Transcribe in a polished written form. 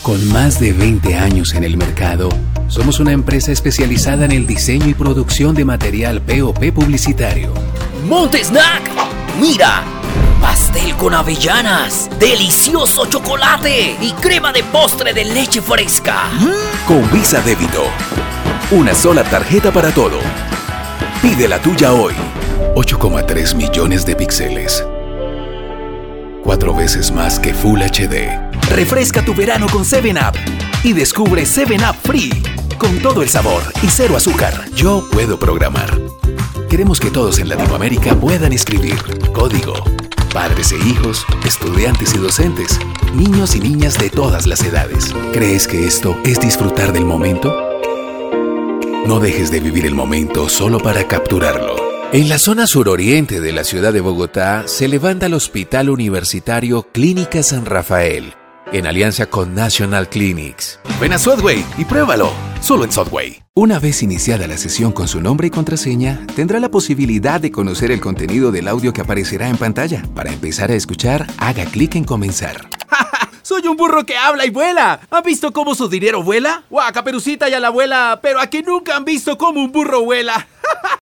Con más de 20 años en el mercado, somos una empresa especializada en el diseño y producción de material POP publicitario. ¡Montesnack! ¡Mira! Pastel con avellanas, delicioso chocolate y crema de postre de leche fresca. Con Visa Débito, una sola tarjeta para todo. Pide la tuya hoy. 8,3 millones de píxeles. 4 veces más que Full HD. Refresca tu verano con 7-Up y descubre 7-Up Free, con todo el sabor y cero azúcar. Yo puedo programar. Queremos que todos en Latinoamérica puedan escribir código. Padres e hijos, estudiantes y docentes, niños y niñas de todas las edades. ¿Crees que esto es disfrutar del momento? No dejes de vivir el momento solo para capturarlo. En la zona suroriente de la ciudad de Bogotá se levanta el Hospital Universitario Clínica San Rafael, en alianza con National Clinics. Ven a Subway y pruébalo, solo en Subway. Una vez iniciada la sesión con su nombre y contraseña, tendrá la posibilidad de conocer el contenido del audio que aparecerá en pantalla. Para empezar a escuchar, haga clic en comenzar. ¡Soy un burro que habla y vuela! ¿Han visto cómo su dinero vuela? ¡Guau, Caperucita y a la abuela! ¡Pero a que nunca han visto cómo un burro vuela!